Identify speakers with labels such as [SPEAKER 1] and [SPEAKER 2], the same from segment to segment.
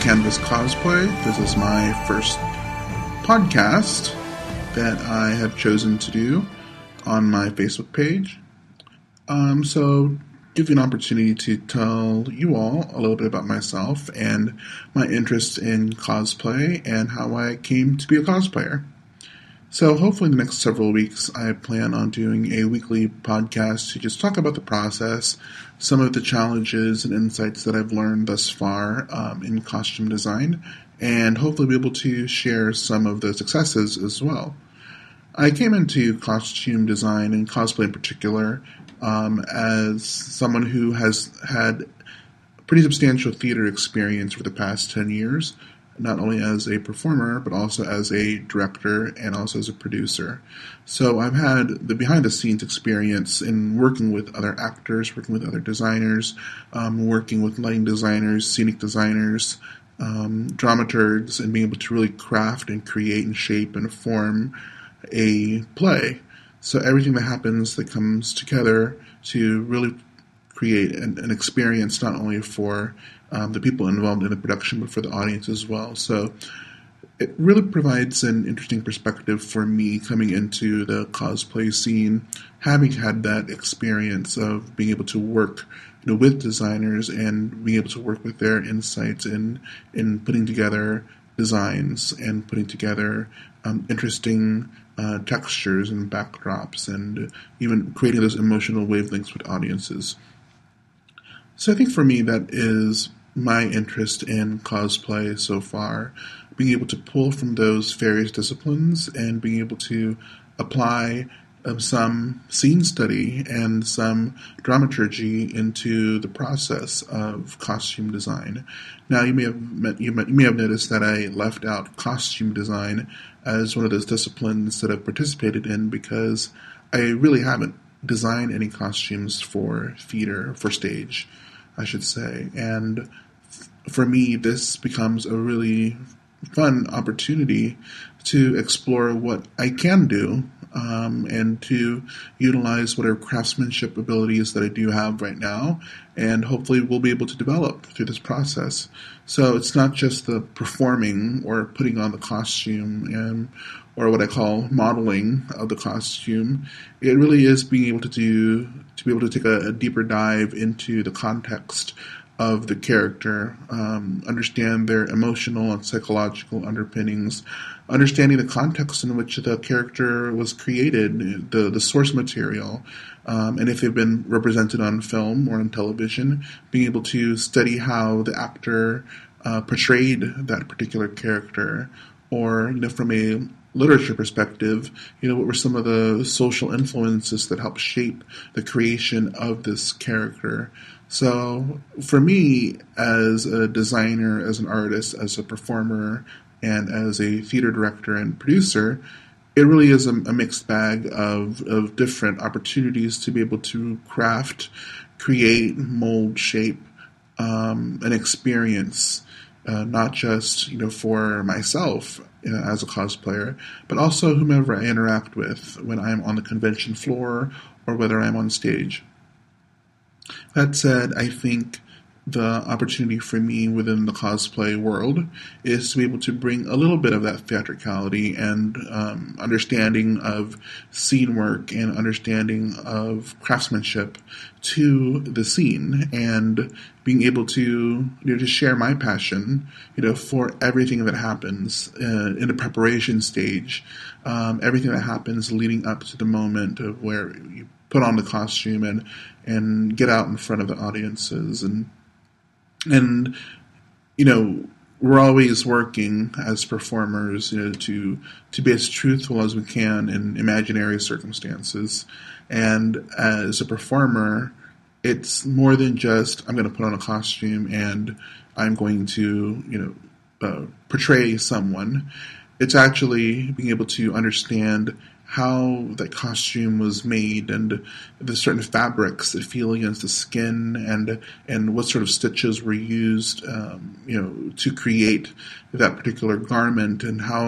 [SPEAKER 1] Canvas Cosplay. This is my first podcast that I have chosen to do on my Facebook page. So give you an opportunity to tell you all a little bit about myself and my interest in cosplay and how I came to be a cosplayer. So hopefully in the next several weeks, I plan on doing a weekly podcast to just talk about the process, some of the challenges and insights that I've learned thus far in costume design, and hopefully be able to share some of the successes as well. I came into costume design and cosplay in particular as someone who has had pretty substantial theater experience for the past 10 years, not only as a performer, but also as a director and also as a producer. So I've had the behind-the-scenes experience in working with other actors, working with other designers, working with lighting designers, scenic designers, dramaturgs, and being able to really craft and create and shape and form a play. So everything that happens that comes together to really create an experience not only for the people involved in the production, but for the audience as well. So it really provides an interesting perspective for me coming into the cosplay scene, having had that experience of being able to work with designers and being able to work with their insights in putting together designs and putting together interesting textures and backdrops and even creating those emotional wavelengths with audiences. So I think for me that is my interest in cosplay so far, being able to pull from those various disciplines and being able to apply some scene study and some dramaturgy into the process of costume design. Now, you may have noticed that I left out costume design as one of those disciplines that I've participated in because I really haven't designed any costumes for theater, for stage, I should say. And for me, this becomes a really fun opportunity to explore what I can do and to utilize whatever craftsmanship abilities that I do have right now, and hopefully we'll be able to develop through this process. So it's not just the performing or putting on the costume or what I call modeling of the costume. It really is being able to be able to take a deeper dive into the context of the character, understand their emotional and psychological underpinnings, understanding the context in which the character was created, the source material, and if they've been represented on film or on television, being able to study how the actor portrayed that particular character, or from a literature perspective, what were some of the social influences that helped shape the creation of this character. So for me, as a designer, as an artist, as a performer, and as a theater director and producer, it really is a mixed bag of different opportunities to be able to craft, create, mold, shape an experience, not just for myself as a cosplayer, but also whomever I interact with when I'm on the convention floor or whether I'm on stage. That said, I think the opportunity for me within the cosplay world is to be able to bring a little bit of that theatricality and understanding of scene work and understanding of craftsmanship to the scene, and being able to to share my passion for everything that happens in the preparation stage, everything that happens leading up to the moment of where you put on the costume and get out in front of the audiences. And we're always working as performers to be as truthful as we can in imaginary circumstances. And as a performer, it's more than just I'm going to put on a costume and I'm going to portray someone. It's actually being able to understand how that costume was made and the certain fabrics that feel against the skin and what sort of stitches were used to create that particular garment, and how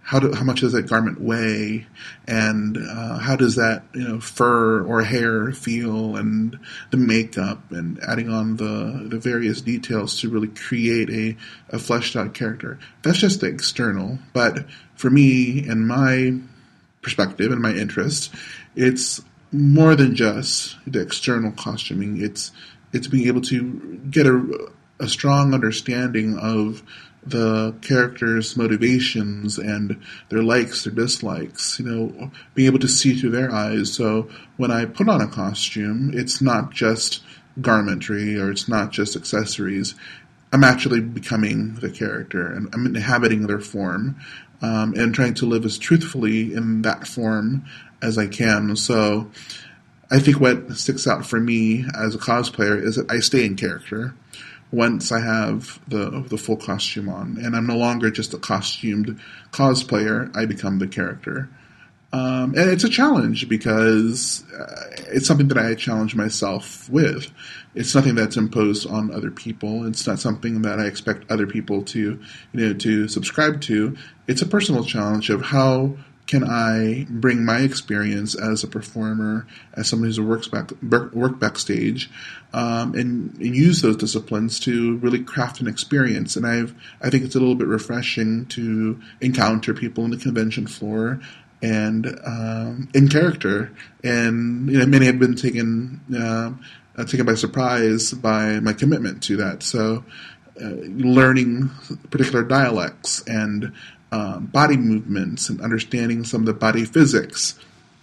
[SPEAKER 1] how much does that garment weigh, and how does that fur or hair feel, and the makeup, and adding on the various details to really create a fleshed out character. That's just the external, but for me and my perspective and my interest, it's more than just the external costuming. It's being able to get a strong understanding of the characters' motivations and their likes, their dislikes, being able to see through their eyes. So when I put on a costume, it's not just garmentry or it's not just accessories. I'm actually becoming the character, and I'm inhabiting their form, and trying to live as truthfully in that form as I can. So I think what sticks out for me as a cosplayer is that I stay in character once I have the full costume on, and I'm no longer just a costumed cosplayer. I become the character, and it's a challenge because it's something that I challenge myself with. It's nothing that's imposed on other people. It's not something that I expect other people to to subscribe to. It's a personal challenge of how can I bring my experience as a performer, as someone who work backstage, and use those disciplines to really craft an experience. And I think it's a little bit refreshing to encounter people in the convention floor and in character. And many have been taken by surprise by my commitment to that. So learning particular dialects and body movements and understanding some of the body physics.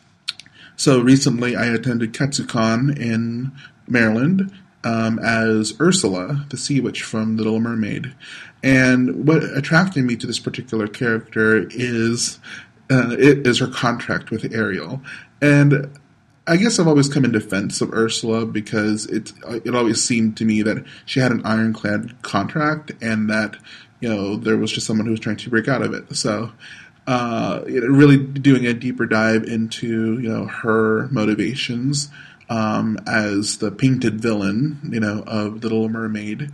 [SPEAKER 1] So recently I attended Katsucon in Maryland as Ursula, the sea witch from The Little Mermaid. And what attracted me to this particular character is her contract with Ariel. And I guess I've always come in defense of Ursula because it always seemed to me that she had an ironclad contract and that there was just someone who was trying to break out of it. So really doing a deeper dive into her motivations as the painted villain of The Little Mermaid,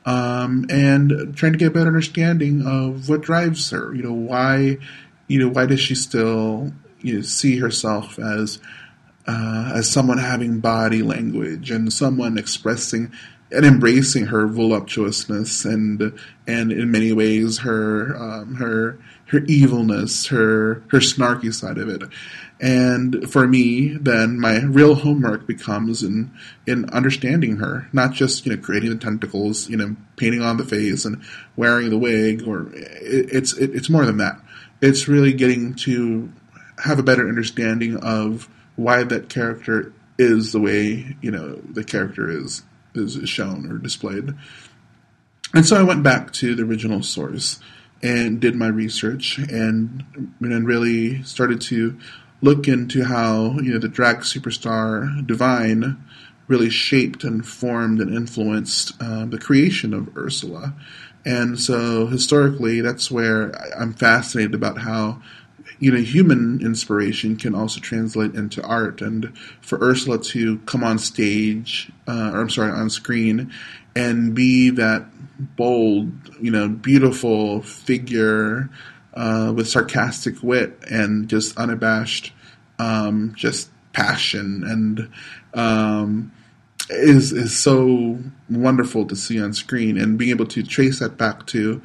[SPEAKER 1] and trying to get a better understanding of what drives her. Why does she still see herself as someone having body language and someone expressing and embracing her voluptuousness and in many ways her evilness, her snarky side of it. And for me, then my real homework becomes in understanding her, not just creating the tentacles, painting on the face and wearing the wig, or it's more than that. It's really getting to have a better understanding of why that character is the way the character is shown or displayed. And so I went back to the original source and did my research and really started to look into how the drag superstar Divine really shaped and formed and influenced the creation of Ursula. And so historically, that's where I'm fascinated about how human inspiration can also translate into art. And for Ursula to come on stage, on screen, and be that bold, beautiful figure with sarcastic wit and just unabashed, just passion, and is so wonderful to see on screen. And being able to trace that back to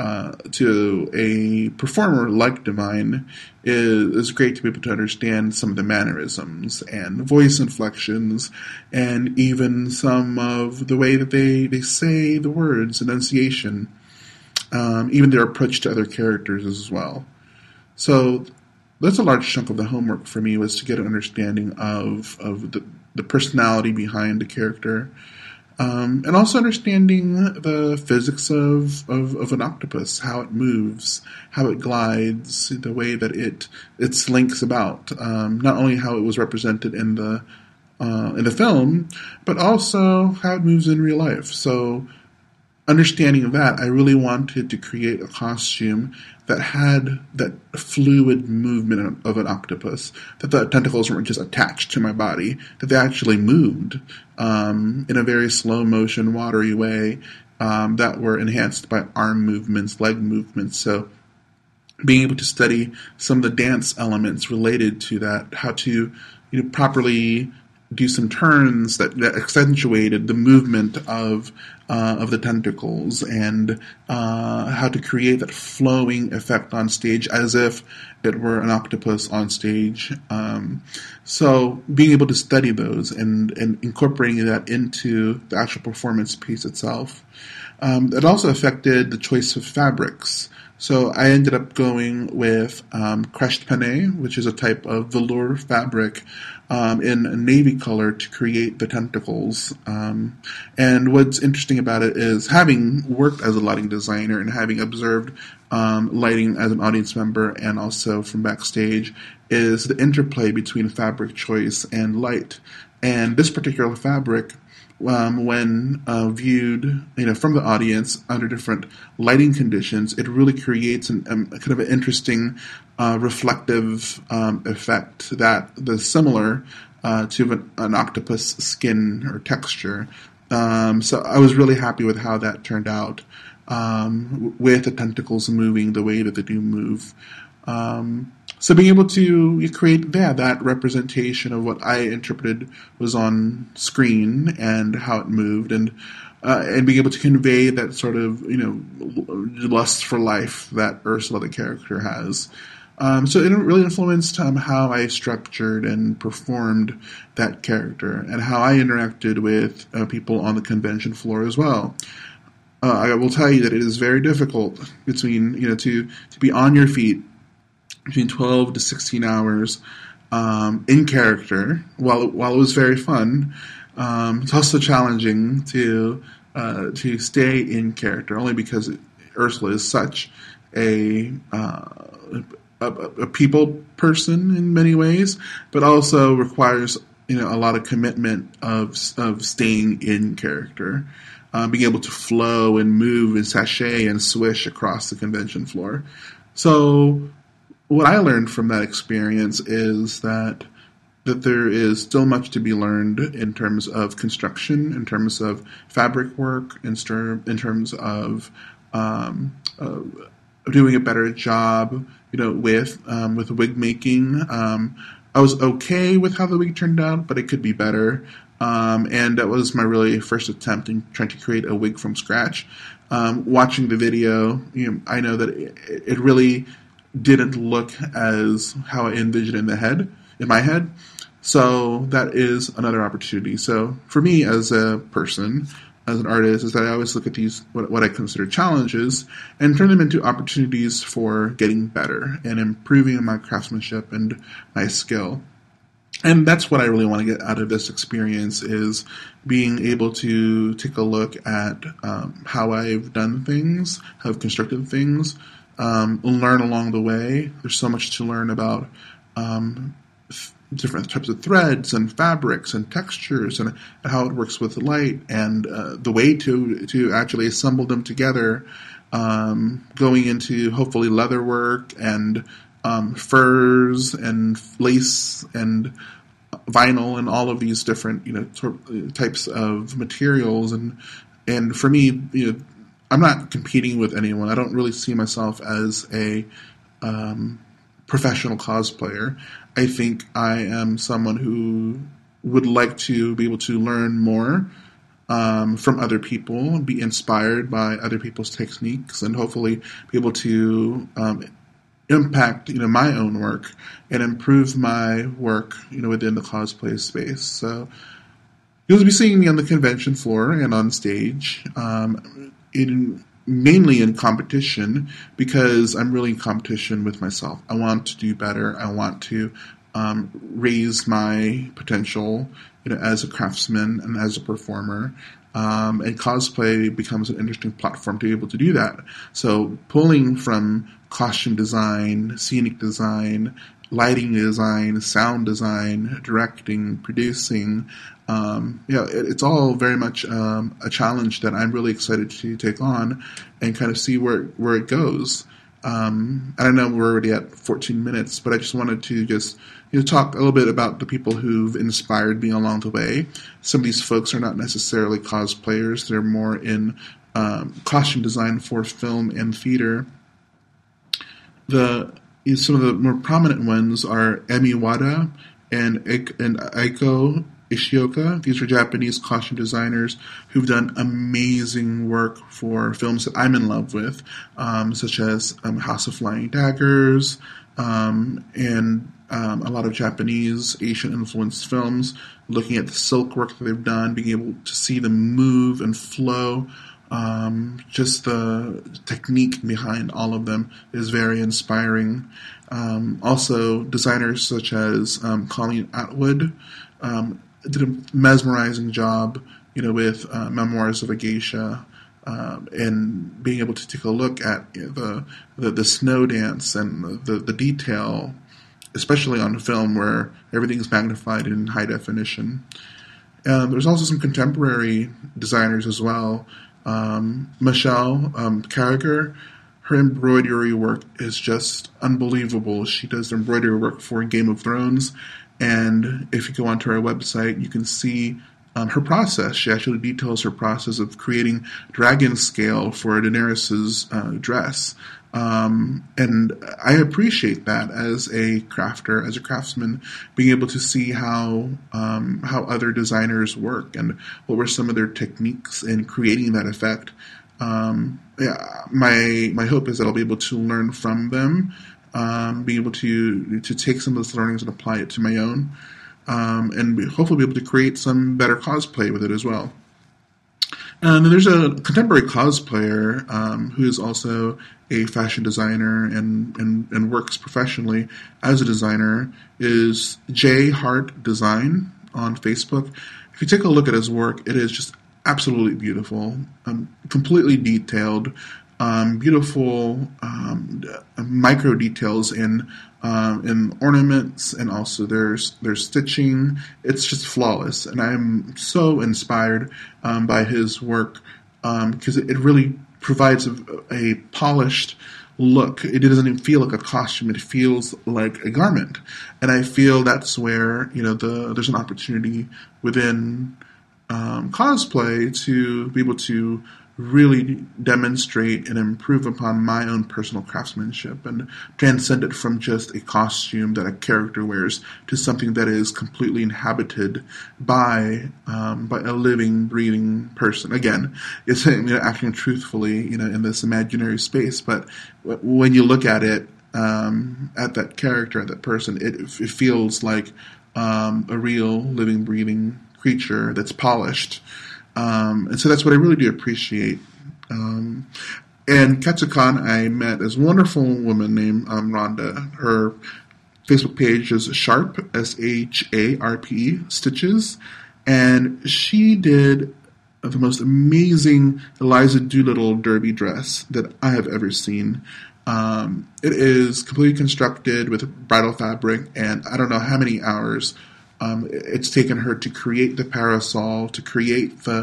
[SPEAKER 1] a performer like Divine is great to be able to understand some of the mannerisms and voice inflections and even some of the way that they say the words, enunciation, even their approach to other characters as well. So that's a large chunk of the homework for me, was to get an understanding of the personality behind the character. And also understanding the physics of an octopus, how it moves, how it glides, the way that it slinks about. Not only how it was represented in the film, but also how it moves in real life. So understanding that, I really wanted to create a costume that had that fluid movement of an octopus, that the tentacles weren't just attached to my body, that they actually moved in a very slow motion, watery way, that were enhanced by arm movements, leg movements. So being able to study some of the dance elements related to that, how to properly do some turns that accentuated the movement of the tentacles, and how to create that flowing effect on stage as if it were an octopus on stage. So being able to study those and incorporating that into the actual performance piece itself. It also affected the choice of fabrics. So I ended up going with crushed penne, which is a type of velour fabric in a navy color to create the tentacles. And what's interesting about it is, having worked as a lighting designer and having observed lighting as an audience member and also from backstage, is the interplay between fabric choice and light. And this particular fabric, when viewed, from the audience under different lighting conditions, it really creates a kind of an interesting reflective effect that's similar to an octopus skin or texture. So I was really happy with how that turned out, with the tentacles moving the way that they do move. So being able to create that representation of what I interpreted was on screen and how it moved, and being able to convey that sort of lust for life that Ursula, the character, has. So it really influenced how I structured and performed that character, and how I interacted with people on the convention floor as well. I will tell you that it is very difficult to be on your feet between 12 to 16 hours in character. While it was very fun, it's also challenging to stay in character, only because Ursula is such a people person in many ways, but also requires a lot of commitment of staying in character, being able to flow and move and sashay and swish across the convention floor. So what I learned from that experience is that there is still much to be learned in terms of construction, in terms of fabric work, in terms of doing a better job, with wig making. I was okay with how the wig turned out, but it could be better. And that was my really first attempt in trying to create a wig from scratch. Watching the video, I know that it really didn't look as how I envisioned in my head. So that is another opportunity. So for me as a person, as an artist, is that I always look at these, what I consider challenges, and turn them into opportunities for getting better and improving my craftsmanship and my skill. And that's what I really want to get out of this experience, is being able to take a look at how I've done things, how I've constructed things, learn along the way. There's so much to learn about different types of threads and fabrics and textures, and how it works with light, and the way to actually assemble them together, going into hopefully leather work and furs and lace and vinyl and all of these different types of materials. And for me, I'm not competing with anyone. I don't really see myself as a professional cosplayer. I think I am someone who would like to be able to learn more from other people, be inspired by other people's techniques, and hopefully be able to impact my own work and improve my work within the cosplay space. So you'll be seeing me on the convention floor and on stage, mainly in competition, because I'm really in competition with myself. I want to do better. I want to raise my potential as a craftsman and as a performer. And cosplay becomes an interesting platform to be able to do that. So pulling from costume design, scenic design, lighting design, sound design, directing, producing, it's all very much a challenge that I'm really excited to take on and kind of see where it goes. I don't know, we're already at 14 minutes, but I just wanted to talk a little bit about the people who've inspired me along the way. Some of these folks are not necessarily cosplayers. They're more in costume design for film and theater. Some of the more prominent ones are Emi Wada and Aiko Ishioka. These are Japanese costume designers who've done amazing work for films that I'm in love with, such as House of Flying Daggers, and a lot of Japanese, Asian-influenced films, looking at the silk work that they've done, being able to see them move and flow. Just the technique behind all of them is very inspiring. Also, designers such as Colleen Atwood did a mesmerizing job, with Memoirs of a Geisha, and being able to take a look at the snow dance and the detail, especially on film where everything's magnified in high definition. There's also some contemporary designers as well. Michelle Carragher, her embroidery work is just unbelievable. She does embroidery work for Game of Thrones, and if you go onto our website, you can see her process. She actually details her process of creating dragon scale for Daenerys's dress. And I appreciate that as a crafter, as a craftsman, being able to see how other designers work and what were some of their techniques in creating that effect. My hope is that I'll be able to learn from them, be able to take some of those learnings and apply it to my own, and hopefully be able to create some better cosplay with it as well. And there's a contemporary cosplayer who is also a fashion designer and works professionally as a designer, is J Hart Design on Facebook. If you take a look at his work, it is just absolutely beautiful, completely detailed, beautiful micro details in ornaments, and also there's stitching. It's just flawless, and I'm so inspired by his work because it really provides a polished look. It doesn't even feel like a costume; it feels like a garment, and I feel that's where there's an opportunity within cosplay to be able to really demonstrate and improve upon my own personal craftsmanship and transcend it from just a costume that a character wears to something that is completely inhabited by a living, breathing person. Again, it's acting truthfully, in this imaginary space, but when you look at it, at that character, at that person, it feels like a real, living, breathing creature that's polished. And so that's what I really do appreciate. And Katsucon, I met this wonderful woman named Rhonda. Her Facebook page is Sharp, SHARPE, Stitches. And she did the most amazing Eliza Doolittle derby dress that I have ever seen. It is completely constructed with bridal fabric, and I don't know how many hours it's taken her to create the parasol, to create the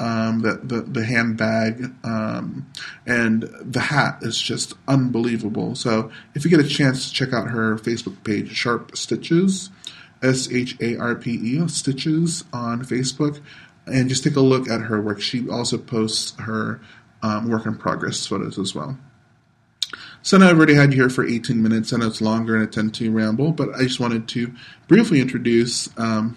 [SPEAKER 1] handbag, and the hat is just unbelievable. So if you get a chance to check out her Facebook page, Sharp Stitches, SHARPE, Stitches on Facebook, and just take a look at her work. She also posts her work in progress photos as well. So now I've already had you here for 18 minutes, and it's longer and I tend to ramble, but I just wanted to briefly introduce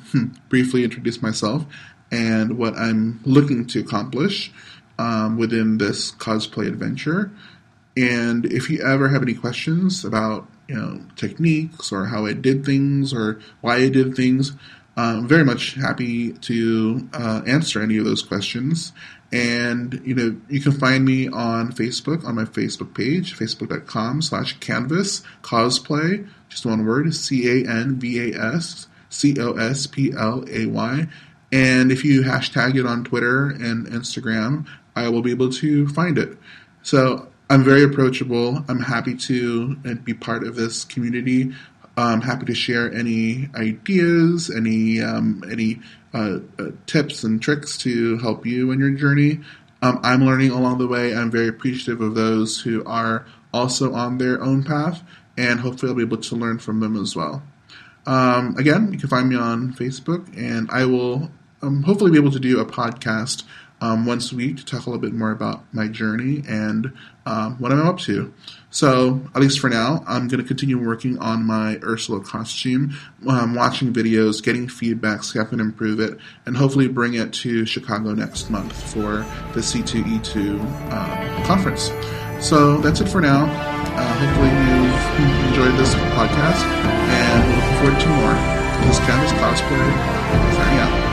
[SPEAKER 1] myself and what I'm looking to accomplish within this cosplay adventure. And if you ever have any questions about techniques or how I did things or why I did things, I'm very much happy to answer any of those questions. And, you can find me on Facebook, on my Facebook page, facebook.com/canvas cosplay, just one word, CANVAS COSPLAY. And if you hashtag it on Twitter and Instagram, I will be able to find it. So I'm very approachable. I'm happy to be part of this community. I'm happy to share any ideas, any tips and tricks to help you in your journey. I'm learning along the way. I'm very appreciative of those who are also on their own path, and hopefully I'll be able to learn from them as well. Again, you can find me on Facebook, and I will hopefully be able to do a podcast once a week to talk a little bit more about my journey and what I'm up to. So, at least for now, I'm going to continue working on my Ursula costume, watching videos, getting feedback, so I can improve it, and hopefully bring it to Chicago next month for the C2E2 conference. So, that's it for now. Hopefully you've enjoyed this podcast, and we're looking forward to more. This is Canvas Cosplay, signing out.